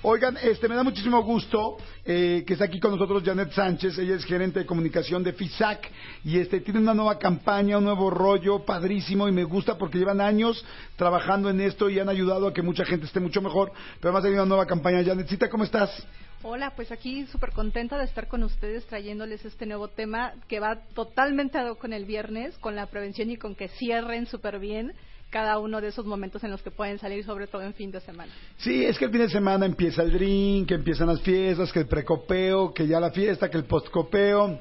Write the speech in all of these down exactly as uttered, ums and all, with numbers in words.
Oigan, este, me da muchísimo gusto eh, que está aquí con nosotros Janet Sánchez. Ella es gerente de comunicación de FISAC y este tiene una nueva campaña, un nuevo rollo padrísimo y me gusta porque llevan años trabajando en esto y han ayudado a que mucha gente esté mucho mejor. Pero además hay una nueva campaña. Janetcita, ¿cómo estás? Hola, pues aquí súper contenta de estar con ustedes trayéndoles este nuevo tema que va totalmente ad hoc con el viernes, con la prevención y con que cierren súper bien cada uno de esos momentos en los que pueden salir, sobre todo en fin de semana. Sí, es que el fin de semana empieza el drink, que empiezan las fiestas, que el precopeo, que ya la fiesta, que el postcopeo,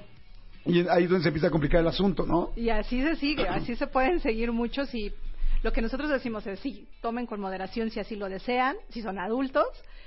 y ahí es donde se empieza a complicar el asunto, ¿no? Y así se sigue, así se pueden seguir muchos y lo que nosotros decimos es sí, tomen con moderación si así lo desean, si son adultos.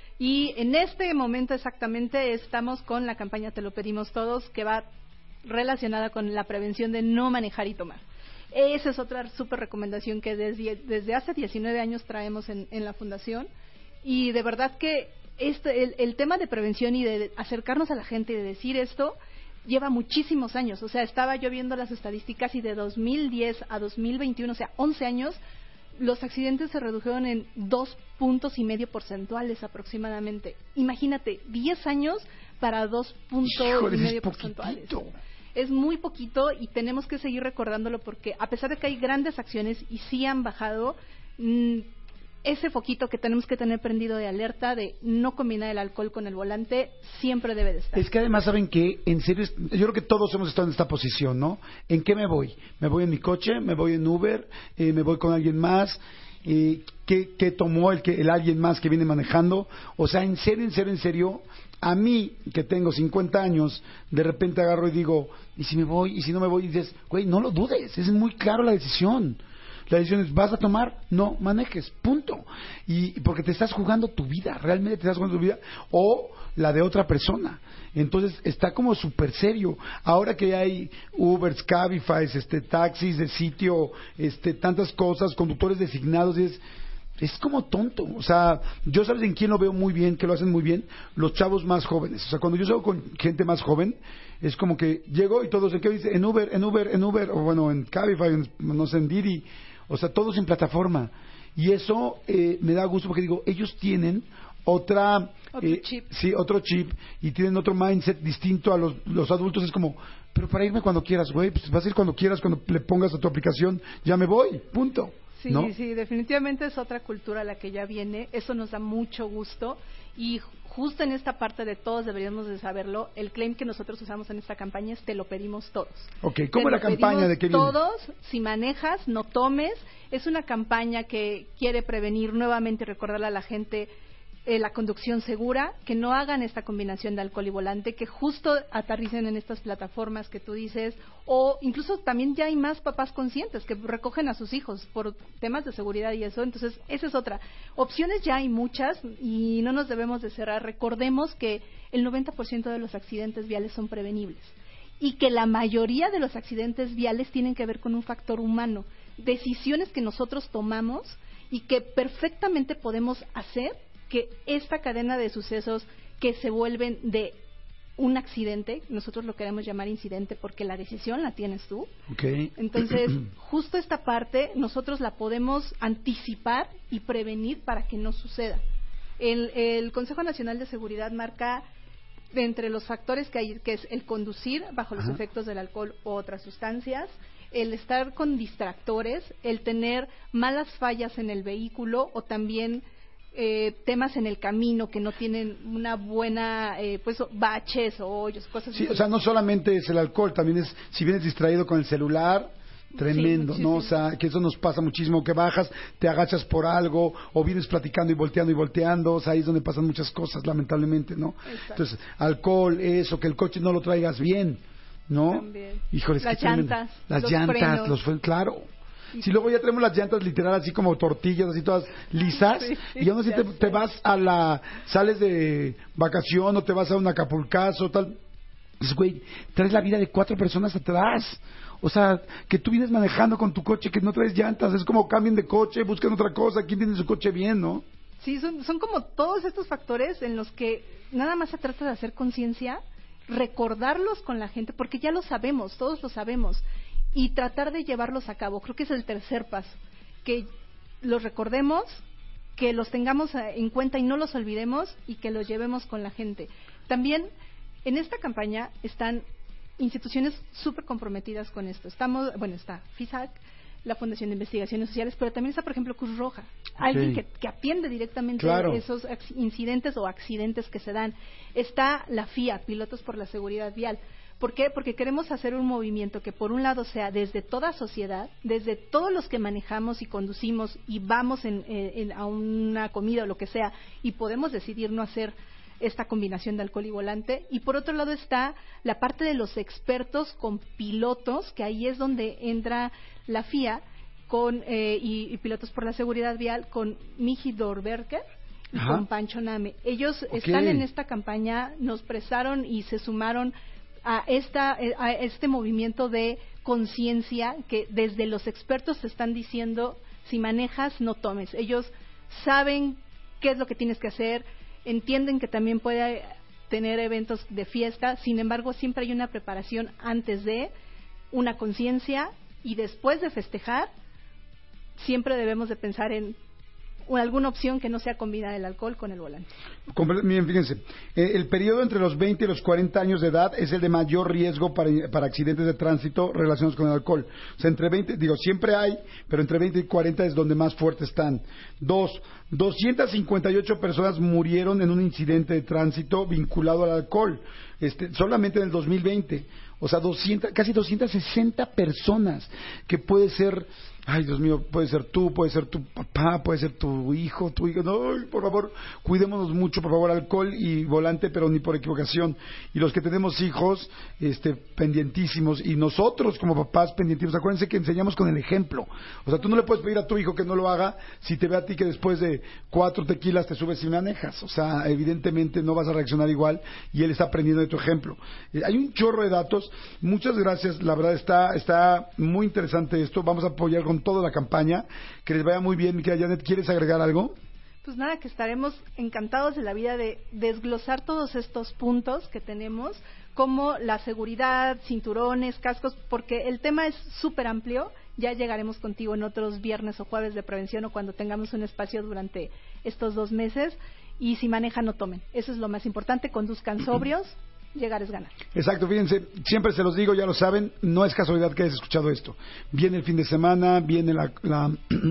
Y en este momento exactamente estamos con la campaña Te lo pedimos todos, que va relacionada con la prevención de no manejar y tomar. Esa es otra súper recomendación que desde, desde hace diecinueve años traemos en, en la Fundación. Y de verdad que este, el, el tema de prevención y de acercarnos a la gente y de decir esto lleva muchísimos años. O sea, estaba yo viendo las estadísticas y de dos mil diez a dos mil veintiuno, o sea, once años, los accidentes se redujeron en dos puntos y medio porcentuales aproximadamente. Imagínate, diez años para dos puntos Híjole, y medio es porcentuales. poquitito. Es muy poquito y tenemos que seguir recordándolo porque a pesar de que hay grandes acciones y sí han bajado, mmm, ese foquito que tenemos que tener prendido de alerta de no combinar el alcohol con el volante siempre debe de estar. Es que además, ¿saben qué? En serio, yo creo que todos hemos estado en esta posición, ¿no? ¿En qué me voy? ¿Me voy en mi coche? ¿Me voy en Uber? Eh, ¿Me voy con alguien más? Eh, ¿qué, ¿Qué tomó el, que, el alguien más que viene manejando? O sea, en serio, en serio, en serio, a mí, que tengo cincuenta años, de repente agarro y digo, ¿y si me voy? ¿Y si no me voy? Y dices, güey, no lo dudes, es muy claro la decisión. La decisión es, ¿vas a tomar? No manejes, punto. Y porque te estás jugando tu vida, realmente te estás jugando tu vida, o la de otra persona. Entonces está como súper serio. Ahora que hay Ubers, Cabify, este, taxis de sitio, este, tantas cosas, conductores designados, es, es como tonto. O sea, yo sabes en quién lo veo muy bien, que lo hacen muy bien, los chavos más jóvenes. O sea, cuando yo salgo con gente más joven, es como que llego y todos, ¿en qué dice? En Uber, en Uber, en Uber, o bueno, en Cabify, en, no sé, en Didi. O sea, todos en plataforma. Y eso eh, me da gusto porque digo, ellos tienen otra... Otro eh, chip. Sí, otro chip. Y tienen otro mindset distinto a los, los adultos. Es como, pero para irme cuando quieras, güey. Pues vas a ir cuando quieras, cuando le pongas a tu aplicación. Ya me voy, punto. Sí, ¿no? sí, definitivamente es otra cultura la que ya viene. Eso nos da mucho gusto. Y justo en esta parte de todos deberíamos de saberlo, el claim que nosotros usamos en esta campaña es te lo pedimos todos. Ok, ¿cómo es la campaña? ¿De qué viene? Todos, si manejas, no tomes. Es una campaña que quiere prevenir nuevamente y recordarle a la gente eh, la conducción segura, que no hagan esta combinación de alcohol y volante, que justo aterricen en estas plataformas que tú dices, o incluso también ya hay más papás conscientes que recogen a sus hijos por temas de seguridad y eso. Entonces esa es otra. Opciones ya hay muchas y no nos debemos de cerrar. Recordemos que el noventa por ciento de los accidentes viales son prevenibles y que la mayoría de los accidentes viales tienen que ver con un factor humano, decisiones que nosotros tomamos y que perfectamente podemos hacer que esta cadena de sucesos que se vuelven de un accidente, nosotros lo queremos llamar incidente porque la decisión la tienes tú. Okay. Entonces, justo esta parte nosotros la podemos anticipar y prevenir para que no suceda. El, el Consejo Nacional de Seguridad marca entre los factores que hay, que es el conducir bajo los Ajá. efectos del alcohol u otras sustancias, el estar con distractores, el tener malas fallas en el vehículo o también eh, temas en el camino que no tienen una buena, eh, pues baches o hoyos, cosas sí, así. O sea, no solamente es el alcohol, también es si vienes distraído con el celular, tremendo, sí, ¿no? O sea, que eso nos pasa muchísimo, que bajas, te agachas por algo, o vienes platicando y volteando y volteando, o sea, ahí es donde pasan muchas cosas, lamentablemente, ¿no? Exacto. Entonces, alcohol, eso, que el coche no lo traigas bien, ¿no? También. Híjole, es las que llantas, las los llantas, frenos. los frenos, claro. Si luego ya tenemos las llantas literal así como tortillas, así todas lisas, sí, y aún así te, te vas a la, sales de vacación o te vas a un Acapulcazo, tal, pues güey, traes la vida de cuatro personas atrás. O sea, que tú vienes manejando con tu coche que no traes llantas, es como cambien de coche, busquen otra cosa, ¿quién tiene su coche bien, no? Sí, son, son como todos estos factores en los que nada más se trata de hacer conciencia, recordarlos con la gente, porque ya lo sabemos, todos lo sabemos, y tratar de llevarlos a cabo. Creo que es el tercer paso, que los recordemos, que los tengamos en cuenta y no los olvidemos y que los llevemos con la gente. También en esta campaña están instituciones súper comprometidas con esto. Estamos, bueno, está FISAC, la Fundación de Investigaciones Sociales, pero también está, por ejemplo, Cruz Roja, okay. alguien que, que atiende directamente claro. esos incidentes o accidentes que se dan. Está la F I A, Pilotos por la Seguridad Vial. ¿Por qué? Porque queremos hacer un movimiento que, por un lado, sea desde toda sociedad, desde todos los que manejamos y conducimos y vamos en, en, a una comida o lo que sea, y podemos decidir no hacer esta combinación de alcohol y volante. Y por otro lado está la parte de los expertos con pilotos, que ahí es donde entra la F I A con, eh, y, y Pilotos por la Seguridad Vial con Miji Dorberger y Ajá. con Pancho Name. Ellos okay. están en esta campaña, nos prestaron y se sumaron a, esta, a este movimiento de conciencia que desde los expertos te están diciendo, si manejas, no tomes. Ellos saben qué es lo que tienes que hacer, entienden que también puede tener eventos de fiesta, sin embargo siempre hay una preparación antes de, una conciencia, y después de festejar siempre debemos de pensar en alguna opción que no sea combinar el alcohol con el volante. Miren, fíjense, eh, el periodo entre los veinte y los cuarenta años de edad es el de mayor riesgo para, para accidentes de tránsito relacionados con el alcohol. O sea, entre veinte, digo, siempre hay, pero entre veinte y cuarenta es donde más fuertes están. Dos, doscientas cincuenta y ocho personas murieron en un incidente de tránsito vinculado al alcohol, este, solamente en el dos mil veinte. O sea, doscientas, casi doscientas sesenta personas, que puede ser, ay Dios mío, puede ser tú, puede ser tu papá, puede ser tu hijo, tu hijo. No, por favor, cuidémonos mucho, por favor, alcohol y volante, pero ni por equivocación. Y los que tenemos hijos, este, pendientísimos, y nosotros como papás pendientísimos. Acuérdense que enseñamos con el ejemplo. O sea, tú no le puedes pedir a tu hijo que no lo haga si te ve a ti que después de cuatro tequilas te subes y manejas. O sea, evidentemente no vas a reaccionar igual, y él está aprendiendo de tu ejemplo. Eh, hay un chorro de datos. Muchas gracias, la verdad está está muy interesante esto. Vamos a apoyar con toda la campaña, que les vaya muy bien. Mi querida Janet, ¿quieres agregar algo? Pues nada, que estaremos encantados de la vida de desglosar todos estos puntos que tenemos, como la seguridad, cinturones, cascos, porque el tema es súper amplio. Ya llegaremos contigo en otros viernes o jueves de prevención, o cuando tengamos un espacio durante estos dos meses. Y si manejan, no tomen. Eso es lo más importante, conduzcan sobrios. Llegar es ganar. Exacto, fíjense, siempre se los digo, ya lo saben, no es casualidad que hayas escuchado esto. Viene el fin de semana, viene la, la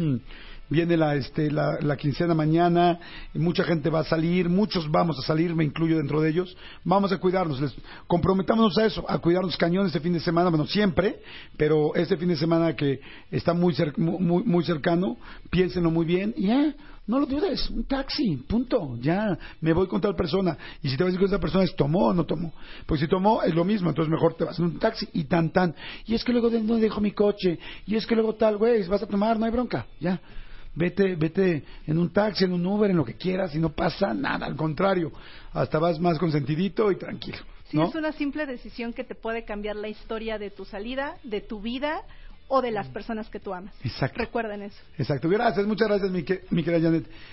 viene la, este, la, la quincena mañana, mucha gente va a salir, muchos vamos a salir, me incluyo dentro de ellos. Vamos a cuidarnos, les comprometámonos a eso, a cuidarnos cañón este fin de semana, bueno, siempre, pero este fin de semana que está muy, cer muy, muy cercano, piénsenlo muy bien y ya. No lo dudes, un taxi, punto, ya, me voy con tal persona. Y si te vas a decir que esa persona es tomó o no tomó, pues si tomó es lo mismo, entonces mejor te vas en un taxi y tan tan. Y es que luego, ¿dónde dejo mi coche? Y es que luego tal, güey, vas a tomar, no hay bronca, ya. Vete, vete en un taxi, en un Uber, en lo que quieras, y no pasa nada, al contrario, hasta vas más consentidito y tranquilo, ¿no? Sí, es una simple decisión que te puede cambiar la historia de tu salida, de tu vida, o de las personas que tú amas. Exacto. Recuerden eso. Exacto. Gracias, muchas gracias, mi, que, mi querida Janet.